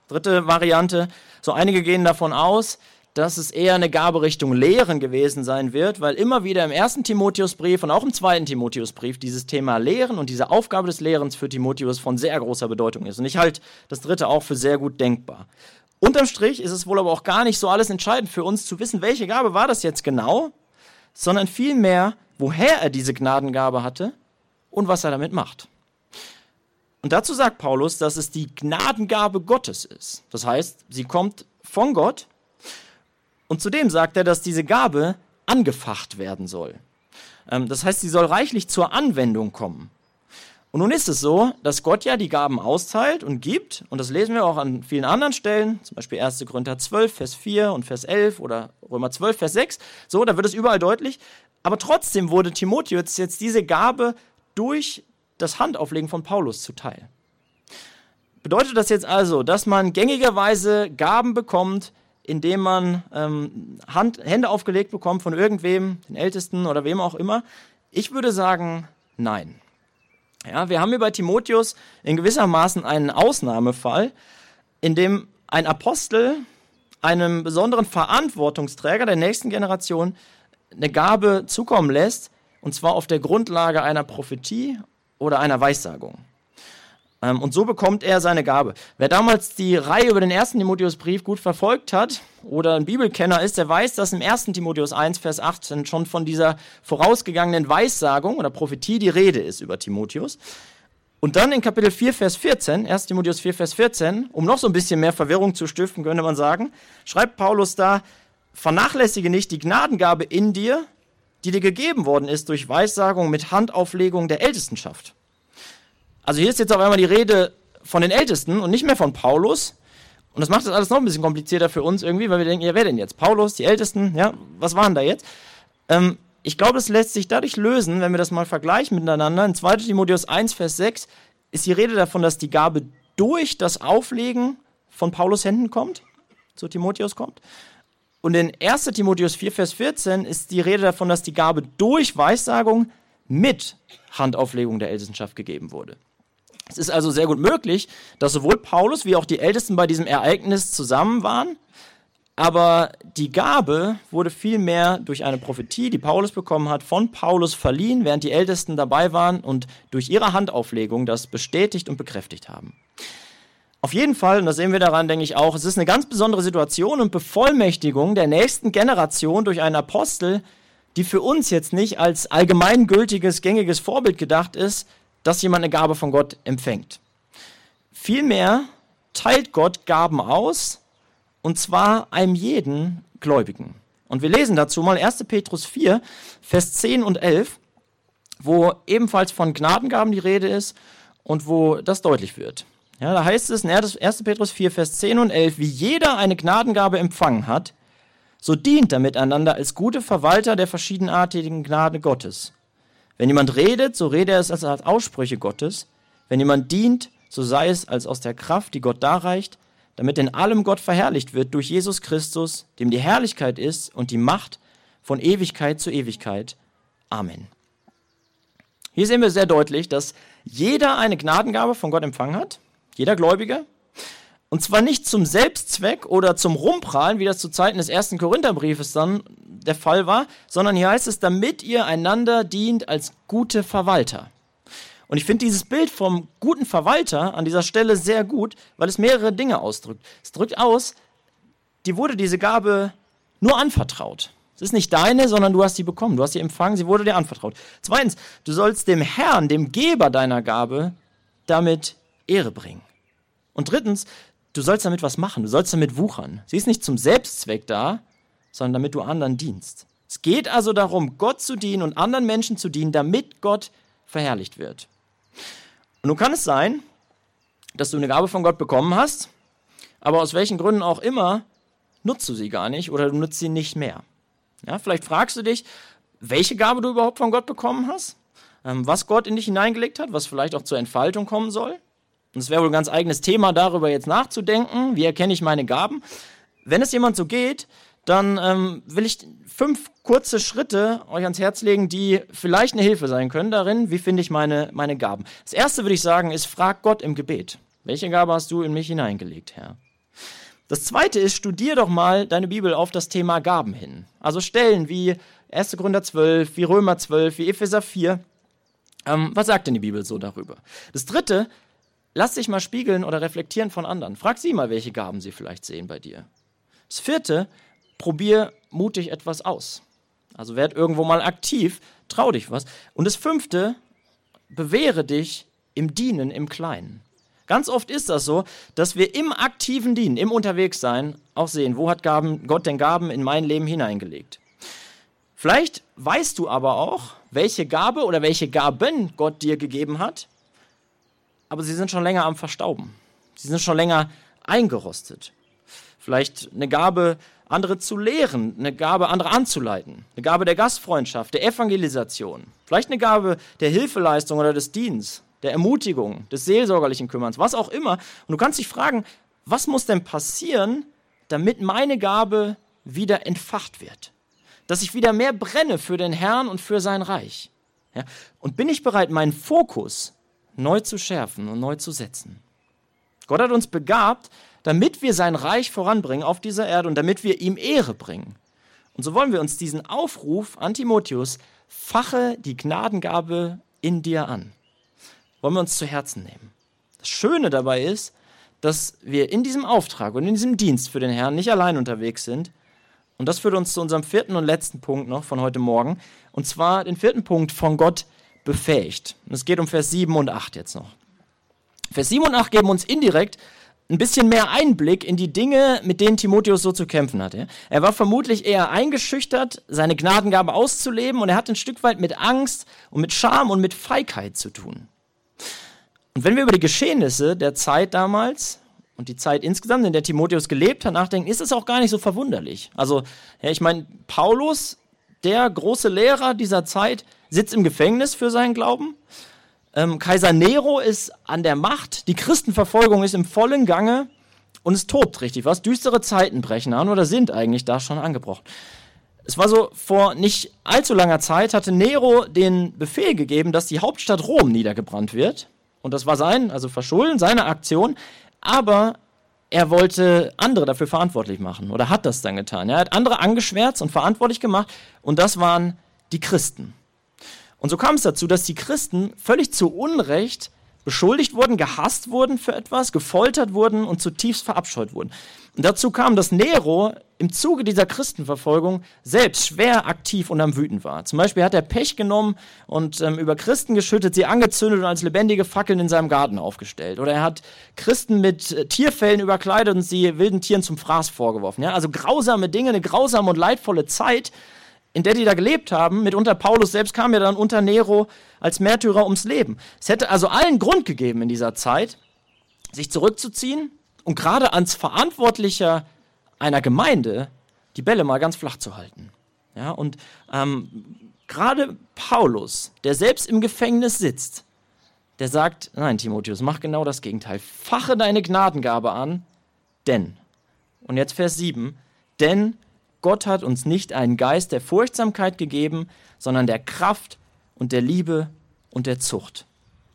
Dritte Variante, so einige gehen davon aus, dass es eher eine Gabe Richtung Lehren gewesen sein wird, weil immer wieder im ersten Timotheusbrief und auch im zweiten Timotheusbrief dieses Thema Lehren und diese Aufgabe des Lehrens für Timotheus von sehr großer Bedeutung ist. Und ich halte das dritte auch für sehr gut denkbar. Unterm Strich ist es wohl aber auch gar nicht so alles entscheidend für uns zu wissen, welche Gabe war das jetzt genau, sondern vielmehr, woher er diese Gnadengabe hatte und was er damit macht. Und dazu sagt Paulus, dass es die Gnadengabe Gottes ist. Das heißt, sie kommt von Gott. Und zudem sagt er, dass diese Gabe angefacht werden soll. Das heißt, sie soll reichlich zur Anwendung kommen. Und nun ist es so, dass Gott ja die Gaben austeilt und gibt, und das lesen wir auch an vielen anderen Stellen, zum Beispiel erster Korinther zwölf, Vers vier und Vers elf oder Römer zwölf, Vers sechs, so, da wird es überall deutlich. Aber trotzdem wurde Timotheus jetzt diese Gabe durch das Handauflegen von Paulus zuteil. Bedeutet das jetzt also, dass man gängigerweise Gaben bekommt, indem man ähm, Hand, Hände aufgelegt bekommt von irgendwem, den Ältesten oder wem auch immer? Ich würde sagen, nein. Ja, wir haben hier bei Timotheus in gewissermaßen einen Ausnahmefall, in dem ein Apostel einem besonderen Verantwortungsträger der nächsten Generation eine Gabe zukommen lässt, und zwar auf der Grundlage einer Prophetie oder einer Weissagung. Ähm, und so bekommt er seine Gabe. Wer damals die Reihe über den ersten Timotheusbrief gut verfolgt hat oder ein Bibelkenner ist, der weiß, dass im ersten Timotheus eins, Vers achtzehn schon von dieser vorausgegangenen Weissagung oder Prophetie die Rede ist über Timotheus. Und dann in Kapitel vier, Vers vierzehn, erster Timotheus vier, Vers vierzehn, um noch so ein bisschen mehr Verwirrung zu stiften, könnte man sagen, schreibt Paulus da: Vernachlässige nicht die Gnadengabe in dir, die dir gegeben worden ist durch Weissagung mit Handauflegung der Ältestenschaft. Also hier ist jetzt auf einmal die Rede von den Ältesten und nicht mehr von Paulus. Und das macht das alles noch ein bisschen komplizierter für uns irgendwie, weil wir denken, ja, wer denn jetzt? Paulus, die Ältesten, ja, was waren da jetzt? Ähm, ich glaube, es lässt sich dadurch lösen, wenn wir das mal vergleichen miteinander. In zweiter Timotheus eins, Vers sechs ist die Rede davon, dass die Gabe durch das Auflegen von Paulus Händen kommt, zu Timotheus kommt. Und in erster Timotheus vier, Vers vierzehn ist die Rede davon, dass die Gabe durch Weissagung mit Handauflegung der Ältestenschaft gegeben wurde. Es ist also sehr gut möglich, dass sowohl Paulus wie auch die Ältesten bei diesem Ereignis zusammen waren, aber die Gabe wurde vielmehr durch eine Prophetie, die Paulus bekommen hat, von Paulus verliehen, während die Ältesten dabei waren und durch ihre Handauflegung das bestätigt und bekräftigt haben. Auf jeden Fall, und das sehen wir daran, denke ich auch, es ist eine ganz besondere Situation und Bevollmächtigung der nächsten Generation durch einen Apostel, die für uns jetzt nicht als allgemeingültiges, gängiges Vorbild gedacht ist, dass jemand eine Gabe von Gott empfängt. Vielmehr teilt Gott Gaben aus, und zwar einem jeden Gläubigen. Und wir lesen dazu mal erster Petrus vier, Vers zehn und elf, wo ebenfalls von Gnadengaben die Rede ist und wo das deutlich wird. Ja, da heißt es in erster Petrus vier, Vers zehn und elf, wie jeder eine Gnadengabe empfangen hat, so dient er miteinander als gute Verwalter der verschiedenartigen Gnade Gottes. Wenn jemand redet, so rede er es als Aussprüche Gottes. Wenn jemand dient, so sei es als aus der Kraft, die Gott darreicht, damit in allem Gott verherrlicht wird durch Jesus Christus, dem die Herrlichkeit ist und die Macht von Ewigkeit zu Ewigkeit. Amen. Hier sehen wir sehr deutlich, dass jeder eine Gnadengabe von Gott empfangen hat, jeder Gläubige, und zwar nicht zum Selbstzweck oder zum Rumprahlen, wie das zu Zeiten des ersten Korintherbriefes dann der Fall war, sondern hier heißt es, damit ihr einander dient als gute Verwalter. Und ich finde dieses Bild vom guten Verwalter an dieser Stelle sehr gut, weil es mehrere Dinge ausdrückt. Es drückt aus, dir wurde diese Gabe nur anvertraut. Es ist nicht deine, sondern du hast sie bekommen, du hast sie empfangen, sie wurde dir anvertraut. Zweitens, du sollst dem Herrn, dem Geber deiner Gabe, damit Ehre bringen. Und drittens, du sollst damit was machen, du sollst damit wuchern. Sie ist nicht zum Selbstzweck da, sondern damit du anderen dienst. Es geht also darum, Gott zu dienen und anderen Menschen zu dienen, damit Gott verherrlicht wird. Und nun kann es sein, dass du eine Gabe von Gott bekommen hast, aber aus welchen Gründen auch immer nutzt du sie gar nicht oder du nutzt sie nicht mehr. Ja, vielleicht fragst du dich, welche Gabe du überhaupt von Gott bekommen hast, was Gott in dich hineingelegt hat, was vielleicht auch zur Entfaltung kommen soll. Und es wäre wohl ein ganz eigenes Thema, darüber jetzt nachzudenken, wie erkenne ich meine Gaben. Wenn es jemand so geht, dann ähm, will ich fünf kurze Schritte euch ans Herz legen, die vielleicht eine Hilfe sein können darin, wie finde ich meine, meine Gaben. Das erste würde ich sagen, ist, frag Gott im Gebet. Welche Gabe hast du in mich hineingelegt, Herr? Das Zweite ist, studier doch mal deine Bibel auf das Thema Gaben hin. Also Stellen wie erster Korinther zwölf, wie Römer zwölf, wie Epheser vier. Ähm, was sagt denn die Bibel so darüber? Das Dritte, lass dich mal spiegeln oder reflektieren von anderen. Frag sie mal, welche Gaben sie vielleicht sehen bei dir. Das Vierte, probier mutig etwas aus. Also werd irgendwo mal aktiv, trau dich was. Und das Fünfte, bewähre dich im Dienen, im Kleinen. Ganz oft ist das so, dass wir im aktiven Dienen, im Unterwegssein auch sehen, wo hat Gaben, Gott denn Gaben in mein Leben hineingelegt. Vielleicht weißt du aber auch, welche Gabe oder welche Gaben Gott dir gegeben hat, aber sie sind schon länger am Verstauben. Sie sind schon länger eingerostet. Vielleicht eine Gabe, andere zu lehren, eine Gabe, andere anzuleiten, eine Gabe der Gastfreundschaft, der Evangelisation, vielleicht eine Gabe der Hilfeleistung oder des Dienstes, der Ermutigung, des seelsorgerlichen Kümmerns, was auch immer. Und du kannst dich fragen, was muss denn passieren, damit meine Gabe wieder entfacht wird? Dass ich wieder mehr brenne für den Herrn und für sein Reich. Ja? Und bin ich bereit, meinen Fokus neu zu schärfen und neu zu setzen? Gott hat uns begabt, damit wir sein Reich voranbringen auf dieser Erde und damit wir ihm Ehre bringen. Und so wollen wir uns diesen Aufruf an Timotheus, fache die Gnadengabe in dir an, wollen wir uns zu Herzen nehmen. Das Schöne dabei ist, dass wir in diesem Auftrag und in diesem Dienst für den Herrn nicht allein unterwegs sind. Und das führt uns zu unserem vierten und letzten Punkt noch von heute Morgen. Und zwar den vierten Punkt, von Gott befähigt. Und es geht um Vers sieben und acht jetzt noch. Vers sieben und acht geben uns indirekt ein bisschen mehr Einblick in die Dinge, mit denen Timotheus so zu kämpfen hatte. Er war vermutlich eher eingeschüchtert, seine Gnadengabe auszuleben, und er hat ein Stück weit mit Angst und mit Scham und mit Feigheit zu tun. Und wenn wir über die Geschehnisse der Zeit damals und die Zeit insgesamt, in der Timotheus gelebt hat, nachdenken, ist es auch gar nicht so verwunderlich. Also, ja, ich meine, Paulus, der große Lehrer dieser Zeit, sitzt im Gefängnis für seinen Glauben. Ähm, Kaiser Nero ist an der Macht, die Christenverfolgung ist im vollen Gange und es tobt richtig was. Düstere Zeiten brechen an oder sind eigentlich da schon angebrochen. Es war so, vor nicht allzu langer Zeit hatte Nero den Befehl gegeben, dass die Hauptstadt Rom niedergebrannt wird. Und das war sein, also Verschulden, seine Aktion. Aber er wollte andere dafür verantwortlich machen oder hat das dann getan. Er hat andere angeschwärzt und verantwortlich gemacht und das waren die Christen. Und so kam es dazu, dass die Christen völlig zu Unrecht beschuldigt wurden, gehasst wurden für etwas, gefoltert wurden und zutiefst verabscheut wurden. Und dazu kam, dass Nero im Zuge dieser Christenverfolgung selbst schwer aktiv und am Wüten war. Zum Beispiel hat er Pech genommen und ähm, über Christen geschüttet, sie angezündet und als lebendige Fackeln in seinem Garten aufgestellt. Oder er hat Christen mit äh, Tierfellen überkleidet und sie wilden Tieren zum Fraß vorgeworfen. Ja? Also grausame Dinge, eine grausame und leidvolle Zeit, in der die da gelebt haben. Mitunter Paulus selbst kam ja dann unter Nero als Märtyrer ums Leben. Es hätte also allen Grund gegeben in dieser Zeit, sich zurückzuziehen und gerade als Verantwortlicher einer Gemeinde die Bälle mal ganz flach zu halten. Ja, und ähm, gerade Paulus, der selbst im Gefängnis sitzt, der sagt, nein Timotheus, mach genau das Gegenteil. Fache deine Gnadengabe an, denn, und jetzt Vers sieben, denn Gott hat uns nicht einen Geist der Furchtsamkeit gegeben, sondern der Kraft und der Liebe und der Zucht.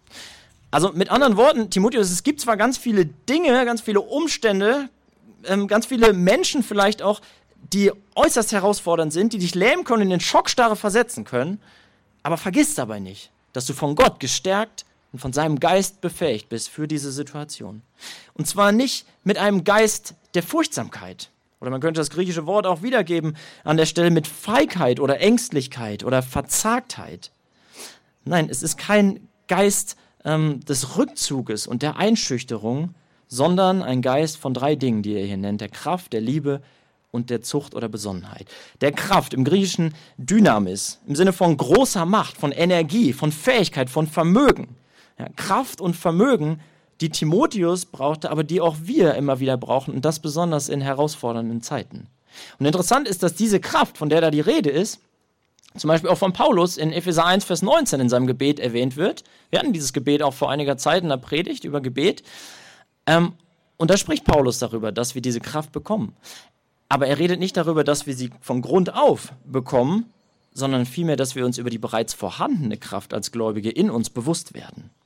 Also mit anderen Worten, Timotheus, es gibt zwar ganz viele Dinge, ganz viele Umstände, ähm, ganz viele Menschen vielleicht auch, die äußerst herausfordernd sind, die dich lähmen können, in den Schockstarre versetzen können, aber vergiss dabei nicht, dass du von Gott gestärkt und von seinem Geist befähigt bist für diese Situation. Und zwar nicht mit einem Geist der Furchtsamkeit. Oder man könnte das griechische Wort auch wiedergeben an der Stelle mit Feigheit oder Ängstlichkeit oder Verzagtheit. Nein, es ist kein Geist ähm, des Rückzuges und der Einschüchterung, sondern ein Geist von drei Dingen, die er hier nennt. Der Kraft, der Liebe und der Zucht oder Besonnenheit. Der Kraft, im Griechischen Dynamis, im Sinne von großer Macht, von Energie, von Fähigkeit, von Vermögen. Ja, Kraft und Vermögen, die Timotheus brauchte, aber die auch wir immer wieder brauchen und das besonders in herausfordernden Zeiten. Und interessant ist, dass diese Kraft, von der da die Rede ist, zum Beispiel auch von Paulus in Epheser eins, Vers neunzehn in seinem Gebet erwähnt wird. Wir hatten dieses Gebet auch vor einiger Zeit in der Predigt über Gebet. Ähm, und da spricht Paulus darüber, dass wir diese Kraft bekommen. Aber er redet nicht darüber, dass wir sie von Grund auf bekommen, sondern vielmehr, dass wir uns über die bereits vorhandene Kraft als Gläubige in uns bewusst werden.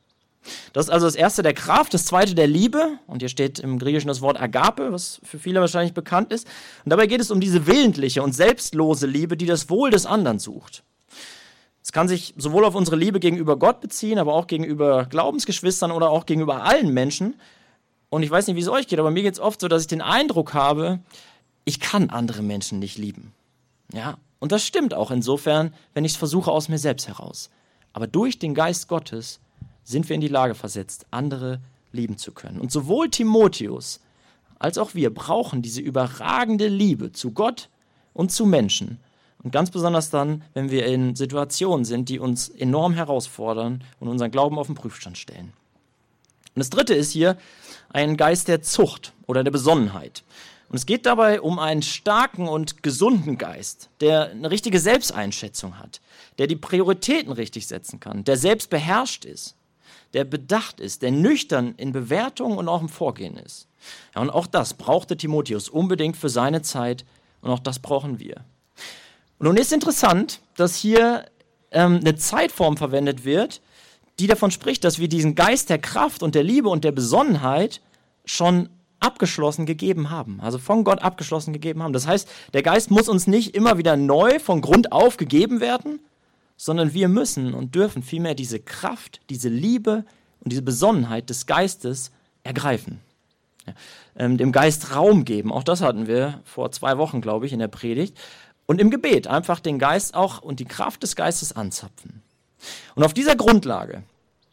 Das ist also das erste der Kraft, das zweite der Liebe. Und hier steht im Griechischen das Wort Agape, was für viele wahrscheinlich bekannt ist. Und dabei geht es um diese willentliche und selbstlose Liebe, die das Wohl des anderen sucht. Es kann sich sowohl auf unsere Liebe gegenüber Gott beziehen, aber auch gegenüber Glaubensgeschwistern oder auch gegenüber allen Menschen. Und ich weiß nicht, wie es euch geht, aber mir geht es oft so, dass ich den Eindruck habe, ich kann andere Menschen nicht lieben. Ja, und das stimmt auch insofern, wenn ich es versuche aus mir selbst heraus. Aber durch den Geist Gottes sind wir in die Lage versetzt, andere lieben zu können. Und sowohl Timotheus als auch wir brauchen diese überragende Liebe zu Gott und zu Menschen. Und ganz besonders dann, wenn wir in Situationen sind, die uns enorm herausfordern und unseren Glauben auf den Prüfstand stellen. Und das dritte ist hier ein Geist der Zucht oder der Besonnenheit. Und es geht dabei um einen starken und gesunden Geist, der eine richtige Selbsteinschätzung hat, der die Prioritäten richtig setzen kann, der selbst beherrscht ist, der bedacht ist, der nüchtern in Bewertung und auch im Vorgehen ist. Ja, und auch das brauchte Timotheus unbedingt für seine Zeit und auch das brauchen wir. Und nun ist interessant, dass hier ähm, eine Zeitform verwendet wird, die davon spricht, dass wir diesen Geist der Kraft und der Liebe und der Besonnenheit schon abgeschlossen gegeben haben, also von Gott abgeschlossen gegeben haben. Das heißt, der Geist muss uns nicht immer wieder neu von Grund auf gegeben werden, sondern wir müssen und dürfen vielmehr diese Kraft, diese Liebe und diese Besonnenheit des Geistes ergreifen. Ja, ähm, dem Geist Raum geben, auch das hatten wir vor zwei Wochen, glaube ich, in der Predigt. Und im Gebet einfach den Geist auch und die Kraft des Geistes anzapfen. Und auf dieser Grundlage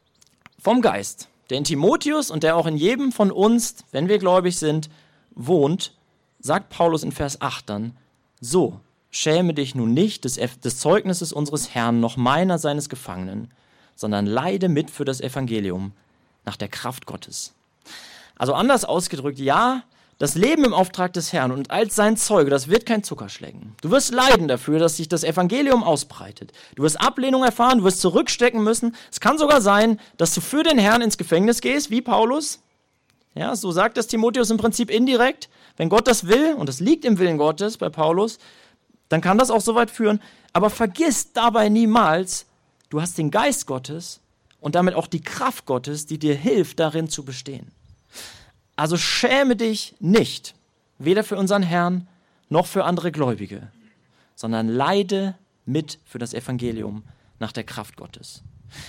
vom Geist, der in Timotheus und der auch in jedem von uns, wenn wir gläubig sind, wohnt, sagt Paulus in Vers acht dann, so, schäme dich nun nicht des, des Zeugnisses unseres Herrn, noch meiner seines Gefangenen, sondern leide mit für das Evangelium nach der Kraft Gottes. Also anders ausgedrückt, ja, das Leben im Auftrag des Herrn und als sein Zeuge, das wird kein Zuckerschlecken. Du wirst leiden dafür, dass sich das Evangelium ausbreitet. Du wirst Ablehnung erfahren, du wirst zurückstecken müssen. Es kann sogar sein, dass du für den Herrn ins Gefängnis gehst, wie Paulus. Ja, so sagt das Timotheus im Prinzip indirekt. Wenn Gott das will, und das liegt im Willen Gottes bei Paulus, dann kann das auch so weit führen. Aber vergiss dabei niemals, du hast den Geist Gottes und damit auch die Kraft Gottes, die dir hilft, darin zu bestehen. Also schäme dich nicht, weder für unseren Herrn noch für andere Gläubige, sondern leide mit für das Evangelium nach der Kraft Gottes.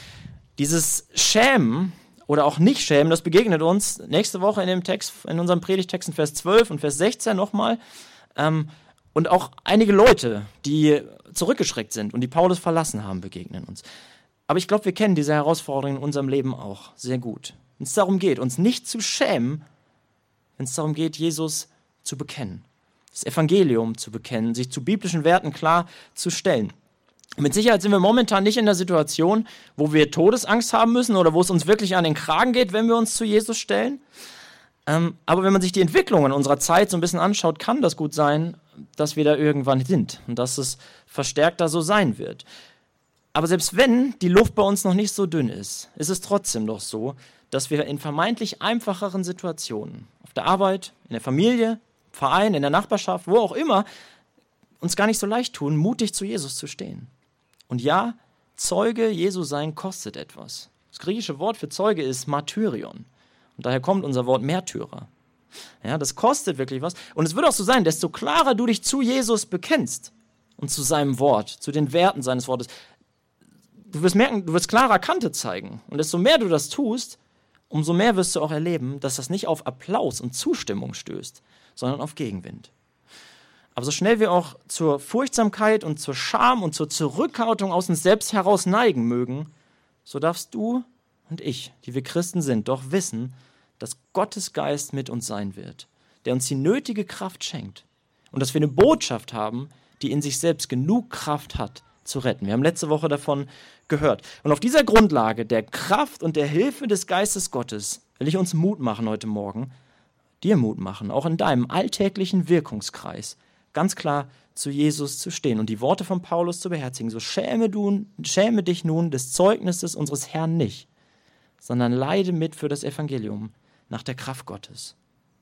Dieses Schämen oder auch nicht schämen, das begegnet uns nächste Woche in dem Text, in unserem Predigtext in Vers zwölf und Vers sechzehn nochmal. Ähm, und auch einige Leute, die zurückgeschreckt sind und die Paulus verlassen haben, begegnen uns. Aber ich glaube, wir kennen diese Herausforderungen in unserem Leben auch sehr gut. Wenn es darum geht, uns nicht zu schämen, wenn es darum geht, Jesus zu bekennen, das Evangelium zu bekennen, sich zu biblischen Werten klar zu stellen. Und mit Sicherheit sind wir momentan nicht in der Situation, wo wir Todesangst haben müssen oder wo es uns wirklich an den Kragen geht, wenn wir uns zu Jesus stellen. Ähm, aber wenn man sich die Entwicklungen unserer Zeit so ein bisschen anschaut, kann das gut sein, dass wir da irgendwann sind und dass es verstärkter so sein wird. Aber selbst wenn die Luft bei uns noch nicht so dünn ist, ist es trotzdem doch so, dass wir in vermeintlich einfacheren Situationen, auf der Arbeit, in der Familie, im Verein, in der Nachbarschaft, wo auch immer, uns gar nicht so leicht tun, mutig zu Jesus zu stehen. Und ja, Zeuge Jesu sein kostet etwas. Das griechische Wort für Zeuge ist Martyrion. Und daher kommt unser Wort Märtyrer. Ja, das kostet wirklich was. Und es wird auch so sein, desto klarer du dich zu Jesus bekennst und zu seinem Wort, zu den Werten seines Wortes, du wirst merken, du wirst klarer Kante zeigen. Und desto mehr du das tust, umso mehr wirst du auch erleben, dass das nicht auf Applaus und Zustimmung stößt, sondern auf Gegenwind. Aber so schnell wir auch zur Furchtsamkeit und zur Scham und zur Zurückhaltung aus uns selbst heraus neigen mögen, so darfst du und ich, die wir Christen sind, doch wissen, dass Gottes Geist mit uns sein wird, der uns die nötige Kraft schenkt und dass wir eine Botschaft haben, die in sich selbst genug Kraft hat, zu retten. Wir haben letzte Woche davon gehört. Und auf dieser Grundlage der Kraft und der Hilfe des Geistes Gottes will ich uns Mut machen heute Morgen, dir Mut machen, auch in deinem alltäglichen Wirkungskreis, ganz klar zu Jesus zu stehen und die Worte von Paulus zu beherzigen. So schäme, du, schäme dich nun des Zeugnisses unseres Herrn nicht, sondern leide mit für das Evangelium nach der Kraft Gottes.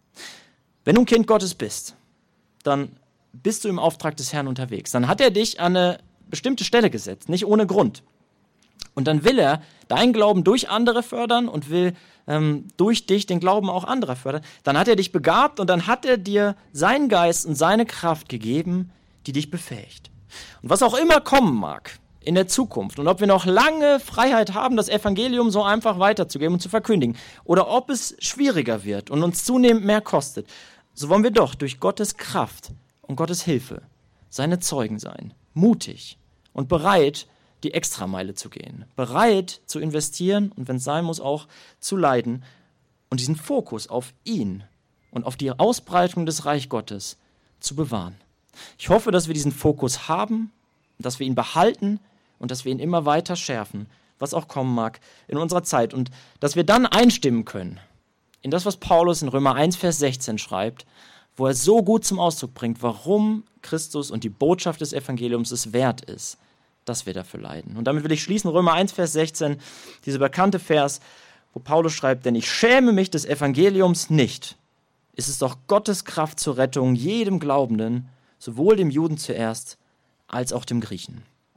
Wenn du ein Kind Gottes bist, dann bist du im Auftrag des Herrn unterwegs. Dann hat er dich an eine bestimmte Stelle gesetzt, nicht ohne Grund. Und dann will er deinen Glauben durch andere fördern und will ähm, durch dich den Glauben auch anderer fördern. Dann hat er dich begabt und dann hat er dir seinen Geist und seine Kraft gegeben, die dich befähigt. Und was auch immer kommen mag in der Zukunft und ob wir noch lange Freiheit haben, das Evangelium so einfach weiterzugeben und zu verkündigen oder ob es schwieriger wird und uns zunehmend mehr kostet, so wollen wir doch durch Gottes Kraft und Gottes Hilfe seine Zeugen sein, mutig und bereit, die Extrameile zu gehen, bereit zu investieren und wenn es sein muss, auch zu leiden und diesen Fokus auf ihn und auf die Ausbreitung des Reich Gottes zu bewahren. Ich hoffe, dass wir diesen Fokus haben, dass wir ihn behalten und dass wir ihn immer weiter schärfen, was auch kommen mag in unserer Zeit und dass wir dann einstimmen können in das, was Paulus in Römer eins, Vers sechzehn schreibt, wo er so gut zum Ausdruck bringt, warum Christus und die Botschaft des Evangeliums es wert ist, dass wir dafür leiden. Und damit will ich schließen, Römer eins, Vers sechzehn, dieser bekannte Vers, wo Paulus schreibt, denn ich schäme mich des Evangeliums nicht. Ist es doch Gottes Kraft zur Rettung jedem Glaubenden, sowohl dem Juden zuerst, als auch dem Griechen.